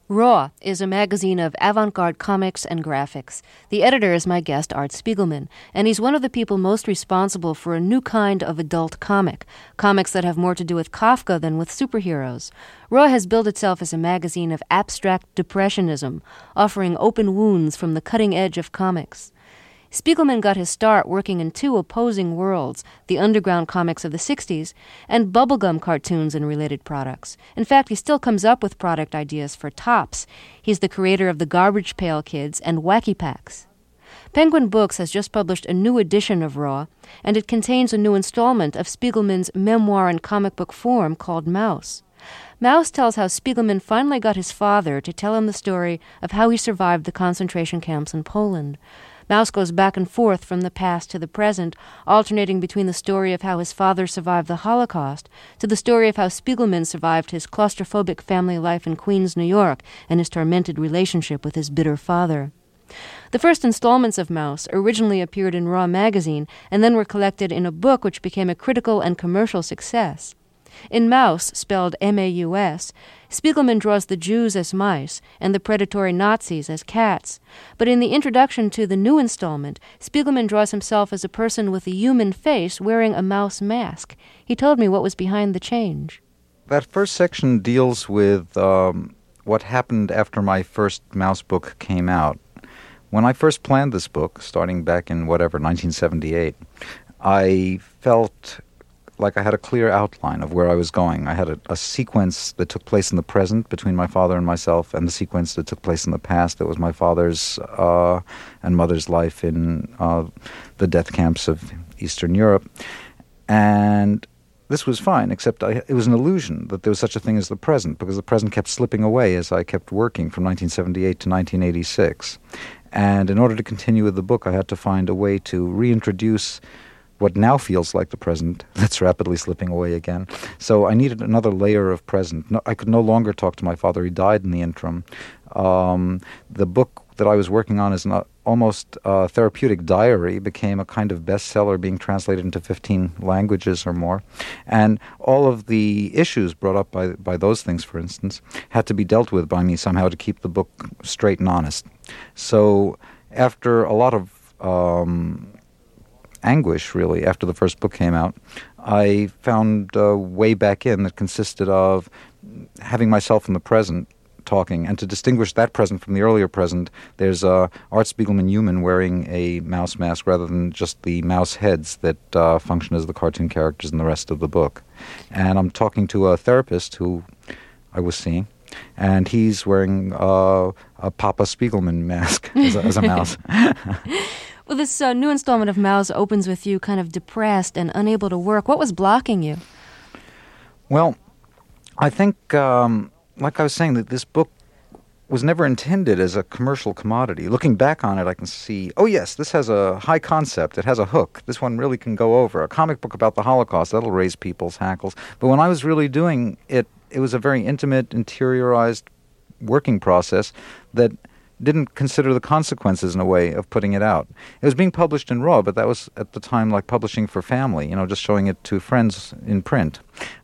Raw is a magazine of avant-garde comics and graphics. The editor is my guest, Art Spiegelman, and he's one of the people most responsible for a new kind of adult comics that have more to do with Kafka than with superheroes. Raw has billed itself as a magazine of abstract depressionism, offering open wounds from the cutting edge of comics. Spiegelman got his start working in two opposing worlds, the underground comics of the 60s and bubblegum cartoons and related products. In fact, he still comes up with product ideas for Tops. He's the creator of the Garbage Pail Kids and Wacky Packs. Penguin Books has just published a new edition of Raw, and it contains a new installment of Spiegelman's memoir in comic book form called Mouse. Mouse tells how Spiegelman finally got his father to tell him the story of how he survived the concentration camps in Poland. Mouse goes back and forth from the past to the present, alternating between the story of how his father survived the Holocaust to the story of how Spiegelman survived his claustrophobic family life in Queens, New York, and his tormented relationship with his bitter father. The first installments of Mouse originally appeared in Raw magazine and then were collected in a book which became a critical and commercial success. In Mouse, spelled M-A-U-S, Spiegelman draws the Jews as mice and the predatory Nazis as cats. But in the introduction to the new installment, Spiegelman draws himself as a person with a human face wearing a mouse mask. He told me what was behind the change. That first section deals with what happened after my first Mouse book came out. When I first planned this book, starting back in 1978, I felt like I had a clear outline of where I was going. I had a sequence that took place in the present between my father and myself, and the sequence that took place in the past that was my father's and mother's life in the death camps of Eastern Europe. And this was fine, except it was an illusion that there was such a thing as the present, because the present kept slipping away as I kept working from 1978 to 1986. And in order to continue with the book, I had to find a way to reintroduce what now feels like the present that's rapidly slipping away again. So I needed another layer of present. No, I could no longer talk to my father. He died in the interim. The book that I was working on is an almost therapeutic diary, became a kind of bestseller being translated into 15 languages or more. And all of the issues brought up by those things, for instance, had to be dealt with by me somehow to keep the book straight and honest. So after a lot of anguish, really, after the first book came out, I found a way back in that consisted of having myself in the present talking, and to distinguish that present from the earlier present, there's Art Spiegelman human wearing a mouse mask rather than just the mouse heads that function as the cartoon characters in the rest of the book. And I'm talking to a therapist who I was seeing, and he's wearing a Papa Spiegelman mask as a mouse. Well, this new installment of Mouse opens with you kind of depressed and unable to work. What was blocking you? Well, I think, like I was saying, that this book was never intended as a commercial commodity. Looking back on it, I can see, oh yes, this has a high concept. It has a hook. This one really can go over. A comic book about the Holocaust, that'll raise people's hackles. But when I was really doing it, it was a very intimate, interiorized working process that didn't consider the consequences in a way of putting it out. It was being published in Raw, but that was at the time like publishing for family, just showing it to friends in print.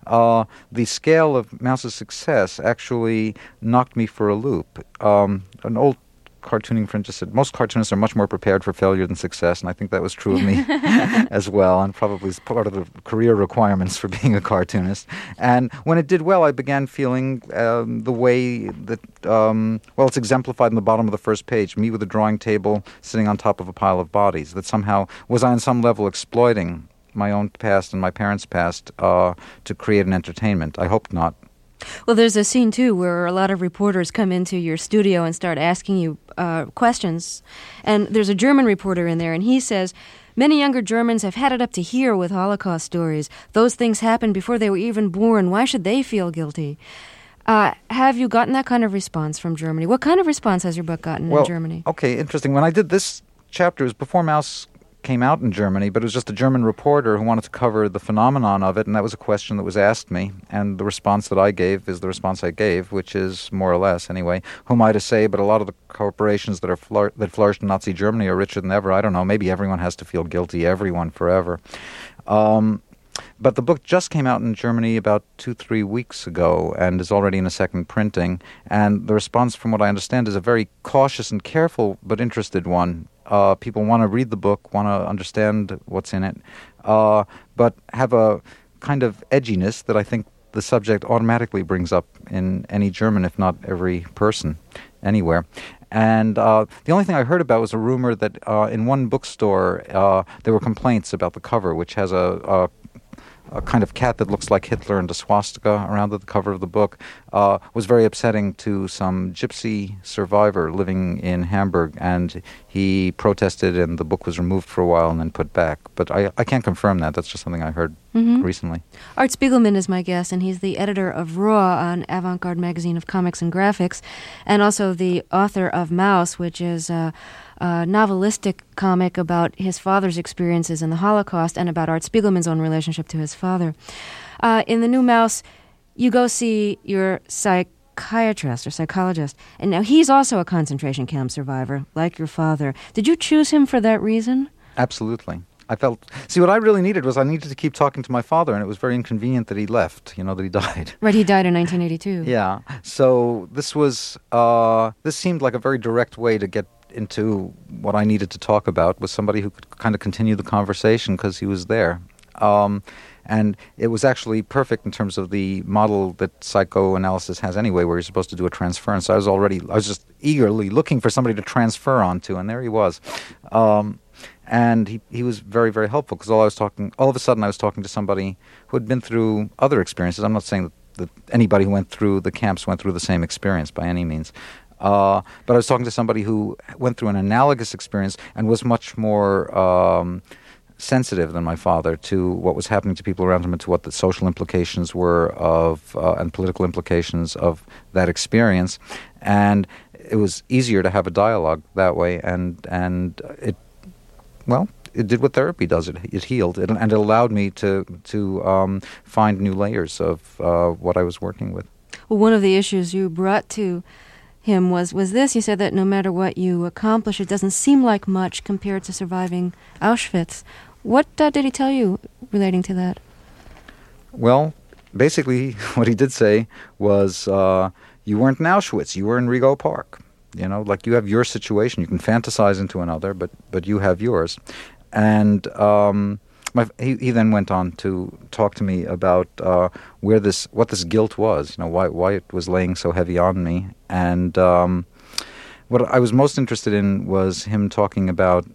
The scale of Mouse's success actually knocked me for a loop. An old cartooning friend just said, most cartoonists are much more prepared for failure than success, and I think that was true of me as well, and probably is part of the career requirements for being a cartoonist. And when it did well, I began feeling the way that, it's exemplified in the bottom of the first page, me with a drawing table sitting on top of a pile of bodies, that somehow was I on some level exploiting my own past and my parents' past to create an entertainment. I hope not. Well, there's a scene, too, where a lot of reporters come into your studio and start asking you questions. And there's a German reporter in there, and he says, many younger Germans have had it up to here with Holocaust stories. Those things happened before they were even born. Why should they feel guilty? Have you gotten that kind of response from Germany? What kind of response has your book gotten in Germany? Okay, interesting. When I did this chapter, it was before Mouse came out in Germany, but it was just a German reporter who wanted to cover the phenomenon of it, and that was a question that was asked me, and the response that I gave is the response I gave, which is more or less, anyway, who am I to say, but a lot of the corporations that flourished in Nazi Germany are richer than ever. I don't know, maybe everyone has to feel guilty, everyone, forever. But the book just came out in Germany about 2-3 weeks ago and is already in a second printing. And the response, from what I understand, is a very cautious and careful but interested one. People want to read the book, want to understand what's in it, but have a kind of edginess that I think the subject automatically brings up in any German, if not every person, anywhere. And the only thing I heard about was a rumor that in one bookstore there were complaints about the cover, which has a kind of cat that looks like Hitler and a swastika around the cover of the book, was very upsetting to some gypsy survivor living in Hamburg, and he protested and the book was removed for a while and then put back. But I can't confirm that. That's just something I heard recently. Art Spiegelman is my guest, and he's the editor of Raw, an avant-garde magazine of comics and graphics, and also the author of Maus, which is a novelistic comic about his father's experiences in the Holocaust and about Art Spiegelman's own relationship to his father. In the new Maus, you go see your psychiatrist or psychologist, and now he's also a concentration camp survivor, like your father. Did you choose him for that reason? Absolutely. What I really needed was I needed to keep talking to my father, and it was very inconvenient that he left, that he died. Right, he died in 1982. Yeah. So this seemed like a very direct way to get into what I needed to talk about, was somebody who could kind of continue the conversation because he was there. And it was actually perfect in terms of the model that psychoanalysis has anyway, where you're supposed to do a transference. I was just eagerly looking for somebody to transfer onto, and there he was. And he was very, very helpful, because all of a sudden I was talking to somebody who had been through other experiences. I'm not saying that anybody who went through the camps went through the same experience by any means. But I was talking to somebody who went through an analogous experience and was much more sensitive than my father to what was happening to people around him and to what the social implications were and political implications of that experience. And it was easier to have a dialogue that way, and it did what therapy does. It healed, and it allowed me to find new layers of what I was working with. Well, one of the issues you brought to him was this. You said that no matter what you accomplish, it doesn't seem like much compared to surviving Auschwitz. What did he tell you relating to that? Well, basically what he did say was, you weren't in Auschwitz, you were in Rego Park. Like, you have your situation. You can fantasize into another, but you have yours. And he then went on to talk to me about what this guilt was, why it was laying so heavy on me. And what I was most interested in was him talking about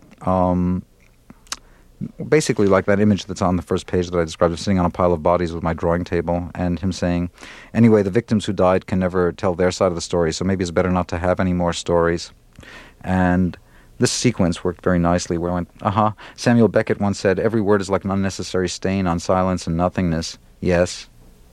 basically like that image that's on the first page that I described, of sitting on a pile of bodies with my drawing table, and him saying, anyway, the victims who died can never tell their side of the story, so maybe it's better not to have any more stories. And this sequence worked very nicely, where I went, Samuel Beckett once said, every word is like an unnecessary stain on silence and nothingness. Yes.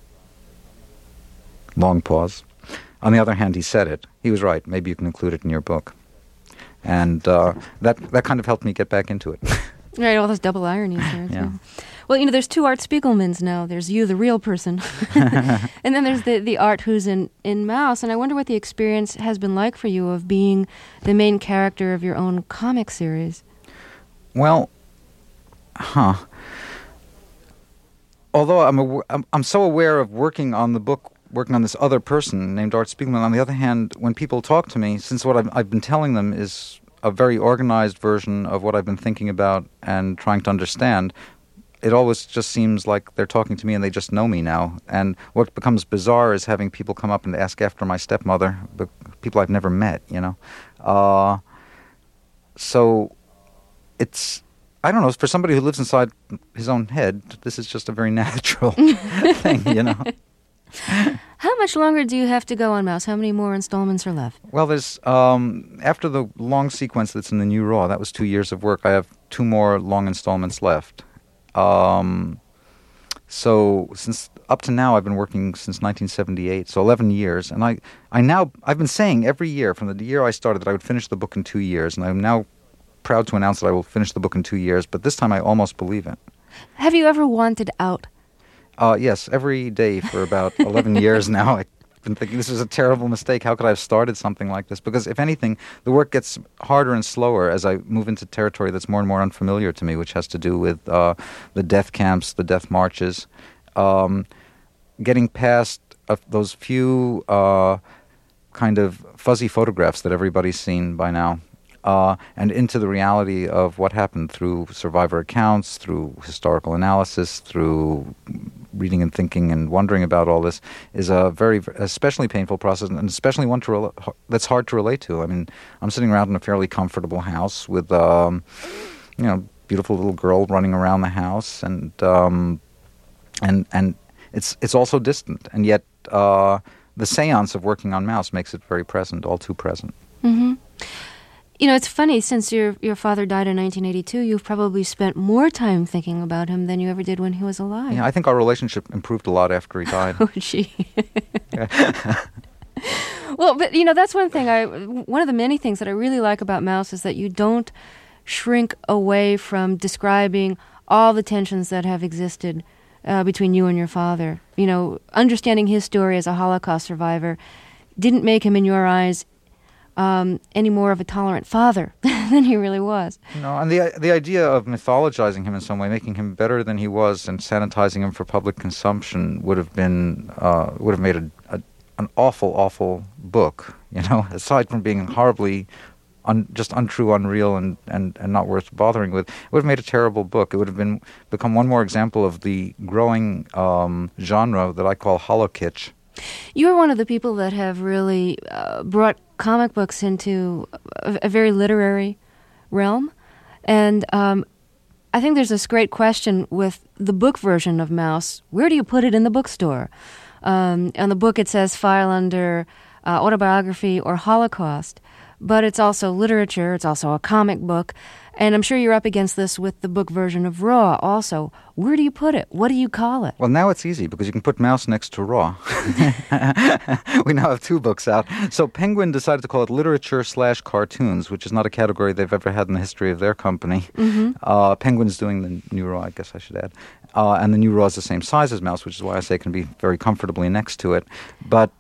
Long pause. On the other hand, he said it. He was right. Maybe you can include it in your book. And that kind of helped me get back into it. Right, all those double ironies there. Yeah. Well, there's two Art Spiegelmans now. There's you, the real person, and then there's the Art who's in Maus. And I wonder what the experience has been like for you of being the main character of your own comic series. Well, although I'm so aware of working on the book, working on this other person named Art Spiegelman, on the other hand, when people talk to me, since what I've been telling them is a very organized version of what I've been thinking about and trying to understand, it always just seems like they're talking to me and they just know me now. And what becomes bizarre is having people come up and ask after my stepmother, but people I've never met, So it's, I don't know, for somebody who lives inside his own head, this is just a very natural thing, How much longer do you have to go on Maus? How many more installments are left? Well, there's, after the long sequence that's in the new Raw, that was 2 years of work, I have 2 more long installments left. So since up to now, I've been working since 1978, so 11 years. And I've been saying every year from the year I started that I would finish the book in 2 years. And I'm now proud to announce that I will finish the book in 2 years. But this time I almost believe it. Have you ever wanted out? Yes, every day for about 11 years now. I been thinking this is a terrible mistake. How could I have started something like this? Because if anything, the work gets harder and slower as I move into territory that's more and more unfamiliar to me, which has to do with the death camps, the death marches, getting past those few kind of fuzzy photographs that everybody's seen by now, and into the reality of what happened through survivor accounts, through historical analysis, through reading and thinking and wondering about all this, is a very, especially painful process, and especially one that's hard to relate to. I mean, I'm sitting around in a fairly comfortable house with, beautiful little girl running around the house, and it's also distant, and yet the seance of working on Maus makes it very present, all too present. Mm-hmm. You know, it's funny, since your father died in 1982, you've probably spent more time thinking about him than you ever did when he was alive. Yeah, I think our relationship improved a lot after he died. Oh, gee. Well, but, that's one thing, one of the many things that I really like about Maus is that you don't shrink away from describing all the tensions that have existed between you and your father. Understanding his story as a Holocaust survivor didn't make him, in your eyes, any more of a tolerant father than he really was. No, and the idea of mythologizing him in some way, making him better than he was, and sanitizing him for public consumption would have made an awful book. Aside from being horribly just untrue, unreal, and not worth bothering with. It would have made a terrible book. It would have become one more example of the growing genre that I call holokitsch. You're one of the people that have really brought comic books into a very literary realm. And I think there's this great question with the book version of Maus. Where do you put it in the bookstore? On the book it says file under autobiography or Holocaust. But it's also literature, it's also a comic book, and I'm sure you're up against this with the book version of Raw also. Where do you put it? What do you call it? Well, now it's easy because you can put Maus next to Raw. We now have two books out. So Penguin decided to call it literature/cartoons, which is not a category they've ever had in the history of their company. Mm-hmm. Penguin's doing the new Raw, I guess I should add. And the new Raw is the same size as Maus, which is why I say it can be very comfortably next to it. But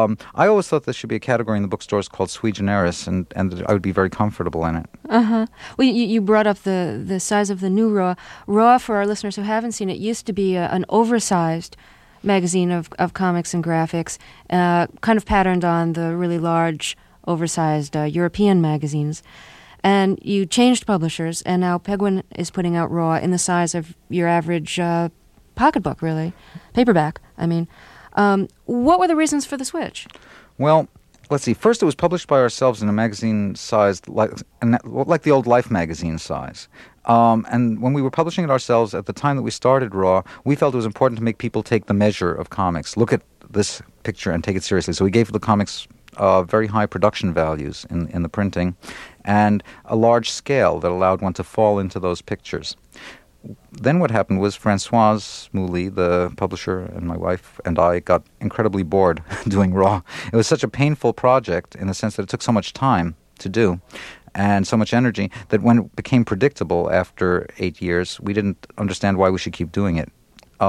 I always thought there should be a category in the bookstores called Sui Generis, and I would be very comfortable in it. Uh-huh. Well, you brought up the size of the new Raw. Raw, for our listeners who haven't seen it, used to be an oversized magazine of comics and graphics, kind of patterned on the really large, oversized European magazines. And you changed publishers, and now Penguin is putting out Raw in the size of your average pocketbook, really. Paperback, I mean. What were the reasons for the switch? Well, let's see. First, it was published by ourselves in a magazine sized like the old Life magazine size. And when we were publishing it ourselves at the time that we started Raw, we felt it was important to make people take the measure of comics. Look at this picture and take it seriously. So we gave the comics very high production values in the printing, and a large scale that allowed one to fall into those pictures. Then what happened was Françoise Mouly, the publisher, and my wife and I got incredibly bored doing Raw. It was such a painful project in the sense that it took so much time to do and so much energy that when it became predictable after 8 years, we didn't understand why we should keep doing it.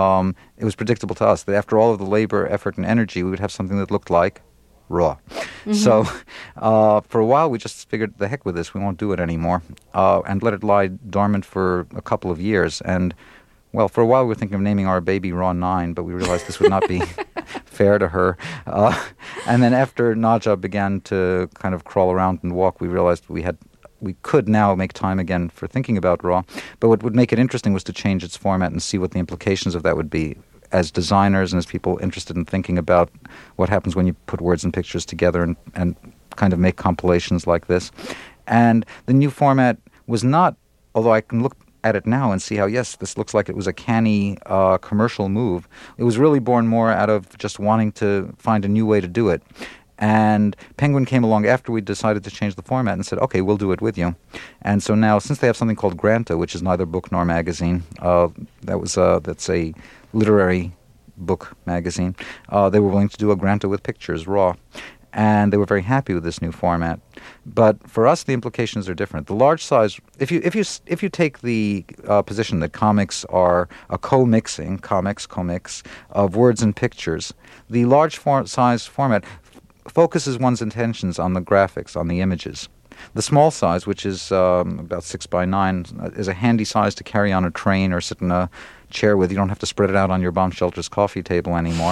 It was predictable to us that after all of the labor, effort, and energy, we would have something that looked like Raw. Mm-hmm. So for a while, we just figured, the heck with this, we won't do it anymore, and let it lie dormant for a couple of years. And, well, for a while, we were thinking of naming our baby Raw 9, but we realized this would not be fair to her. And then after Nadja began to kind of crawl around and walk, we realized we could now make time again for thinking about Raw. But what would make it interesting was to change its format and see what the implications of that would be as designers and as people interested in thinking about what happens when you put words and pictures together and kind of make compilations like this. And the new format was not, although I can look at it now and see how, yes, this looks like it was a canny commercial move, it was really born more out of just wanting to find a new way to do it. And Penguin came along after we decided to change the format and said, okay, we'll do it with you. And so now, since they have something called Granta, which is neither book nor magazine, that's a literary book magazine, they were willing to do a Granta with pictures, Raw. and they were very happy with this new format. But for us, the implications are different. The large size, if you take the position that comics are a co-mixing, comics of words and pictures, the large size format focuses one's attentions on the graphics, on the images. The small size, which is about 6x9, is a handy size to carry on a train or sit in a chair with. You don't have to spread it out on your bomb shelter's coffee table anymore.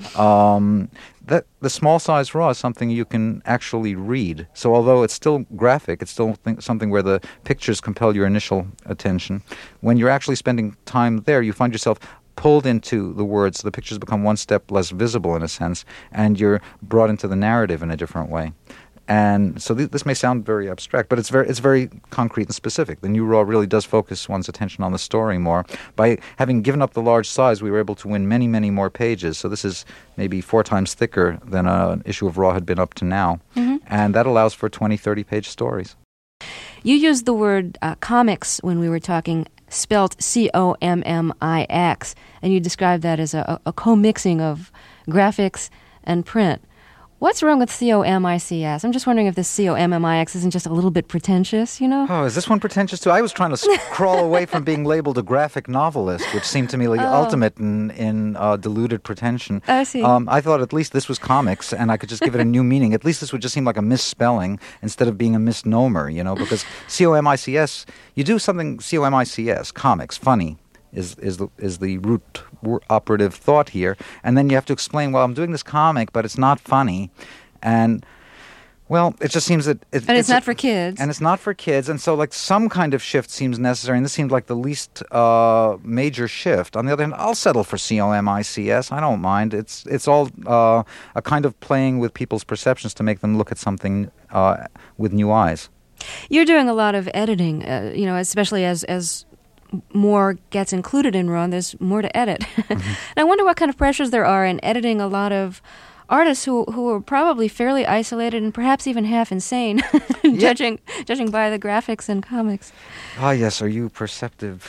The small size RAW is something you can actually read. So although it's still graphic, it's still something where the pictures compel your initial attention. When you're actually spending time there, you find yourself pulled into the words. The pictures become one step less visible in a sense, and you're brought into the narrative in a different way. And so this may sound very abstract, but it's very concrete and specific. The new RAW really does focus one's attention on the story more. By having given up the large size, we were able to win many, many more pages. So this is maybe 4 times thicker than an issue of RAW had been up to now. Mm-hmm. And that allows for 20, 30-page stories. You used the word comics when we were talking, spelled C-O-M-M-I-X, and you described that as a co-mixing of graphics and print. What's wrong with C-O-M-I-C-S? I'm just wondering if this C-O-M-M-I-X isn't just a little bit pretentious, you know? Oh, is this one pretentious too? I was trying to crawl away from being labeled a graphic novelist, which seemed to me like ultimate in deluded pretension. I see. I thought at least this was comics, and I could just give it a new meaning. At least this would just seem like a misspelling instead of being a misnomer, you know, because C-O-M-I-C-S, you do something C-O-M-I-C-S, comics, funny. Is the root operative thought here, and then you have to explain, well, I'm doing this comic, but it's not funny, and well, it just seems that it's not for kids, and it's not for kids, and so like some kind of shift seems necessary, and this seemed like the least major shift. On the other hand, I'll settle for C-O-M-I-C-S. I don't mind. It's all a kind of playing with people's perceptions to make them look at something with new eyes. You're doing a lot of editing, you know, especially as more gets included in RAW, there's more to edit. Mm-hmm. And I wonder what kind of pressures there are in editing a lot of artists who are probably fairly isolated and perhaps even half insane, judging by the graphics and comics. Ah, yes, are you perceptive?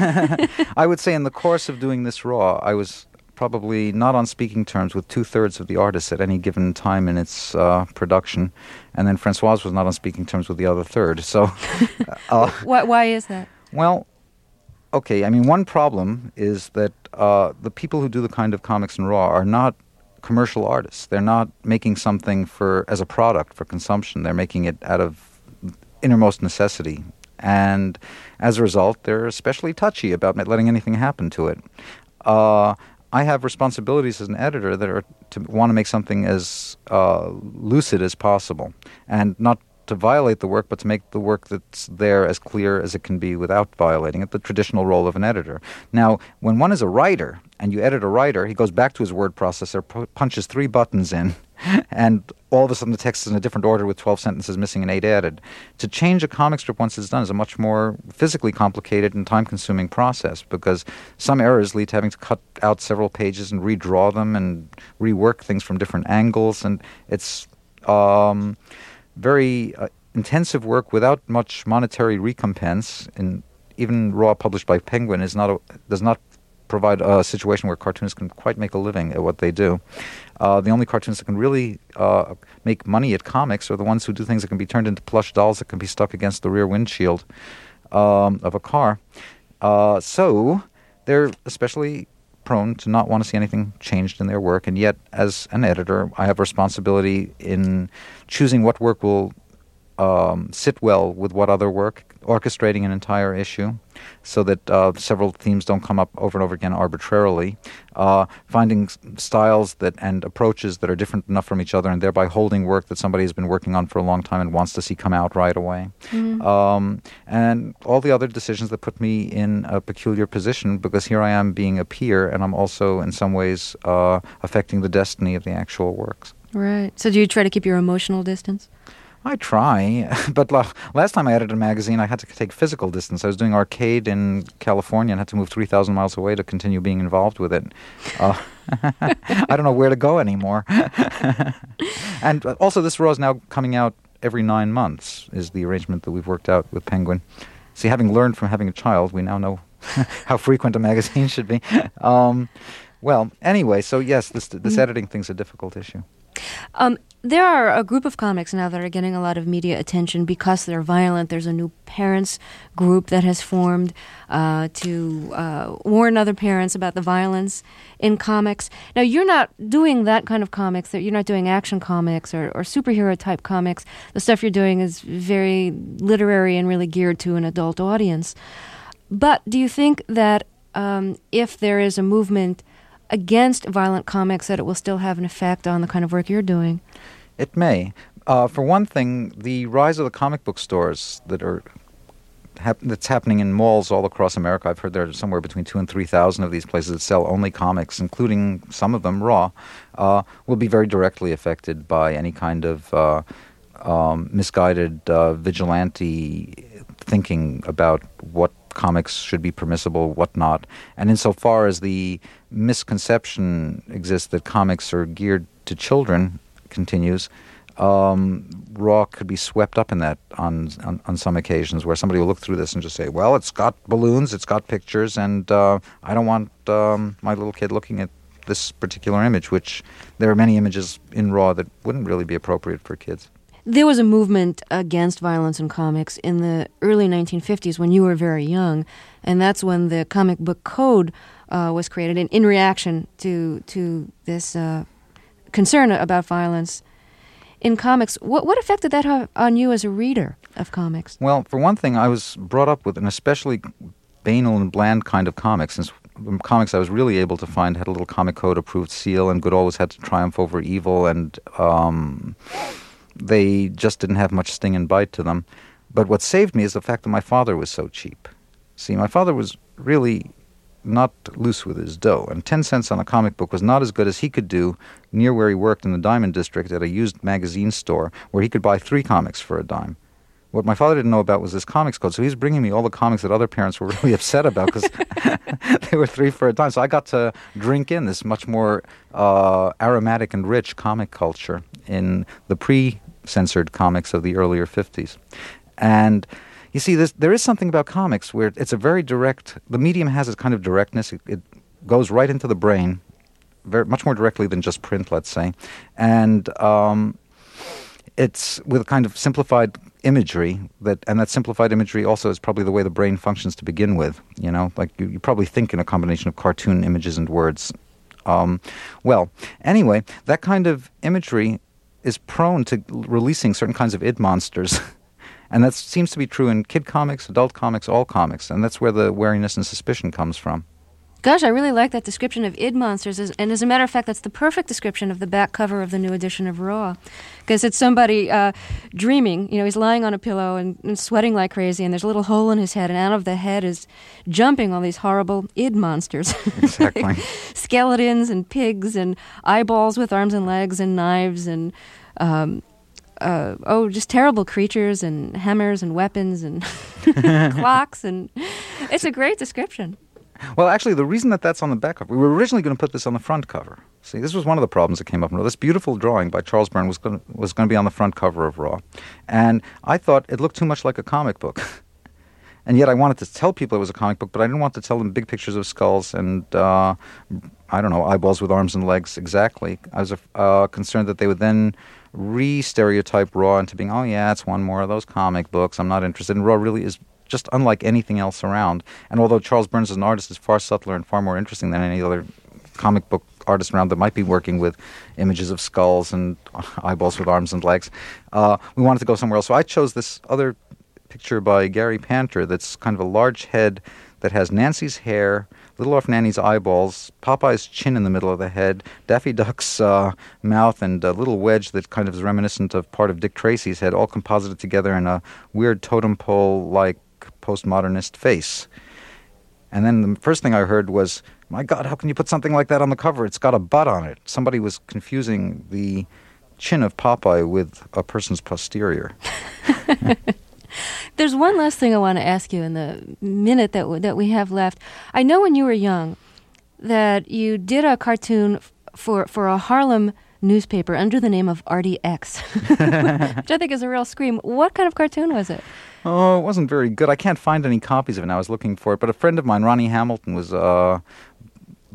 I would say in the course of doing this RAW, I was probably not on speaking terms with 2/3 of the artists at any given time in its production, and then Francoise was not on speaking terms with the other third. So, why is that? Well, okay, I mean, one problem is that the people who do the kind of comics in RAW are not commercial artists. They're not making something as a product for consumption. They're making it out of innermost necessity. And as a result, they're especially touchy about letting anything happen to it. I have responsibilities as an editor that are to want to make something as lucid as possible, and not to violate the work, but to make the work that's there as clear as it can be without violating it, the traditional role of an editor. Now, when one is a writer, and you edit a writer, he goes back to his word processor, punches 3 buttons in, and all of a sudden the text is in a different order with 12 sentences missing and 8 added. To change a comic strip once it's done is a much more physically complicated and time-consuming process, because some errors lead to having to cut out several pages and redraw them and rework things from different angles, and it's very intensive work without much monetary recompense. And even RAW, published by Penguin, does not provide a situation where cartoonists can quite make a living at what they do. The only cartoonists that can really make money at comics are the ones who do things that can be turned into plush dolls that can be stuck against the rear windshield of a car. So they're especially prone to not want to see anything changed in their work, and yet as an editor I have responsibility in choosing what work will sit well with what other work, orchestrating an entire issue so that several themes don't come up over and over again arbitrarily, finding styles and approaches that are different enough from each other, and thereby holding work that somebody has been working on for a long time and wants to see come out right away. Mm-hmm. And all the other decisions that put me in a peculiar position, because here I am being a peer, and I'm also in some ways affecting the destiny of the actual works. Right. So do you try to keep your emotional distance? I try, but last time I edited a magazine, I had to take physical distance. I was doing arcade in California and had to move 3,000 miles away to continue being involved with it. I don't know where to go anymore. And also, this RAW is now coming out every 9 months, is the arrangement that we've worked out with Penguin. See, having learned from having a child, we now know how frequent a magazine should be. Well, anyway, so yes, this editing thing's a difficult issue. There are a group of comics now that are getting a lot of media attention because they're violent. There's a new parents group that has formed to warn other parents about the violence in comics. Now, you're not doing that kind of comics. You're not doing action comics or superhero-type comics. The stuff you're doing is very literary and really geared to an adult audience. But do you think that if there is a movement against violent comics, that it will still have an effect on the kind of work you're doing? It may. For one thing, the rise of the comic book stores that's happening in malls all across America. I've heard there are somewhere between 2,000 and 3,000 of these places that sell only comics, including some of them raw, will be very directly affected by any kind of misguided vigilante thinking about what comics should be permissible, what not. And insofar as the misconception exists that comics are geared to children continues, raw could be swept up in that on some occasions, where somebody will look through this and just say, well, it's got balloons, it's got pictures, and I don't want my little kid looking at this particular image, which there are many images in raw that wouldn't really be appropriate for kids. There was a movement against violence in comics in the early 1950s when you were very young, and that's when the comic book code was created in reaction to this concern about violence in comics. What effect did that have on you as a reader of comics? Well, for one thing, I was brought up with an especially banal and bland kind of comics, since the comics I was really able to find had a little comic code approved seal, and good always had to triumph over evil, and they just didn't have much sting and bite to them. But what saved me is the fact that my father was so cheap. See, my father was really not loose with his dough, and 10 cents on a comic book was not as good as he could do near where he worked in the Diamond District at a used magazine store where he could buy 3 comics for a dime. What my father didn't know about was this comics code, so he was bringing me all the comics that other parents were really upset about because they were 3 for a dime. So I got to drink in this much more aromatic and rich comic culture in the pre-censored comics of the earlier 50s. And you see, there is something about comics where it's a very direct, the medium has a kind of directness. It goes right into the brain, much more directly than just print, let's say. And it's with a kind of simplified imagery, and that simplified imagery also is probably the way the brain functions to begin with. You know, like you probably think in a combination of cartoon images and words. Well, anyway, that kind of imagery is prone to releasing certain kinds of id monsters. And that seems to be true in kid comics, adult comics, all comics. And that's where the wariness and suspicion comes from. Gosh, I really like that description of id monsters. And as a matter of fact, that's the perfect description of the back cover of the new edition of Raw. Because it's somebody dreaming. You know, he's lying on a pillow and sweating like crazy, and there's a little hole in his head, and out of the head is jumping all these horrible id monsters. Exactly. Like skeletons and pigs and eyeballs with arms and legs and knives and... just terrible creatures and hammers and weapons and clocks, and it's a great description. Well, actually, the reason that's on the back cover, we were originally going to put this on the front cover. See, this was one of the problems that came up. This beautiful drawing by Charles Byrne was going to be on the front cover of Raw, and I thought it looked too much like a comic book. And yet I wanted to tell people it was a comic book, but I didn't want to tell them big pictures of skulls and, eyeballs with arms and legs exactly. I was concerned that they would then re-stereotype Raw into being, oh yeah, it's one more of those comic books. I'm not interested. And Raw really is just unlike anything else around. And although Charles Burns as an artist is far subtler and far more interesting than any other comic book artist around that might be working with images of skulls and eyeballs with arms and legs, we wanted to go somewhere else. So I chose this other picture by Gary Panter that's kind of a large head that has Nancy's hair, little off Nanny's eyeballs, Popeye's chin in the middle of the head, Daffy Duck's mouth, and a little wedge that kind of is reminiscent of part of Dick Tracy's head, all composited together in a weird totem pole-like postmodernist face. And then the first thing I heard was, my God, how can you put something like that on the cover? It's got a butt on it. Somebody was confusing the chin of Popeye with a person's posterior. There's one last thing I want to ask you in the minute that we have left. I know when you were young that you did a cartoon for a Harlem newspaper under the name of Artie X, which I think is a real scream. What kind of cartoon was it? Oh, it wasn't very good. I can't find any copies of it now. I was looking for it. But a friend of mine, Ronnie Hamilton, was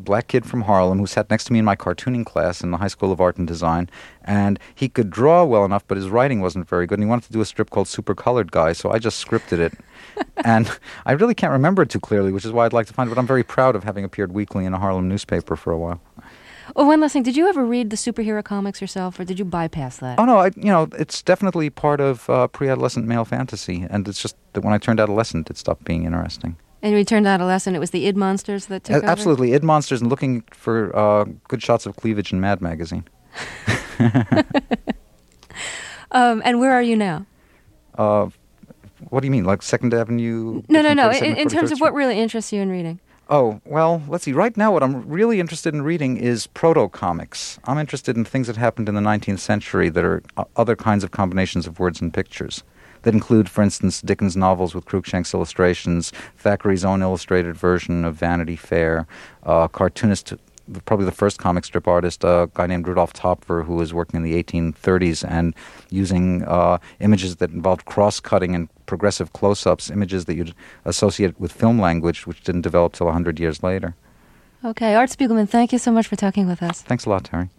black kid from Harlem who sat next to me in my cartooning class in the High School of Art and Design, and he could draw well enough, but his writing wasn't very good, and he wanted to do a strip called Super Colored Guy, so I just scripted it. And I really can't remember it too clearly, which is why I'd like to find it, but I'm very proud of having appeared weekly in a Harlem newspaper for a while. Oh, one last thing. Did you ever read the superhero comics yourself, or did you bypass that? Oh, no, it's definitely part of pre-adolescent male fantasy, and it's just that when I turned adolescent, it stopped being interesting. And when you turned adolescent, it was the id monsters that took over? Absolutely, id monsters and looking for good shots of cleavage in Mad Magazine. And where are you now? What do you mean, like Second Avenue? No. In terms of what really interests you in reading. Oh, well, let's see. Right now what I'm really interested in reading is proto-comics. I'm interested in things that happened in the 19th century that are other kinds of combinations of words and pictures. That include, for instance, Dickens' novels with Cruikshank's illustrations, Thackeray's own illustrated version of Vanity Fair, cartoonist, probably the first comic strip artist, a guy named Rudolf Topfer, who was working in the 1830s and using images that involved cross-cutting and progressive close-ups, images that you'd associate with film language, which didn't develop till 100 years later. Okay, Art Spiegelman, thank you so much for talking with us. Thanks a lot, Terry.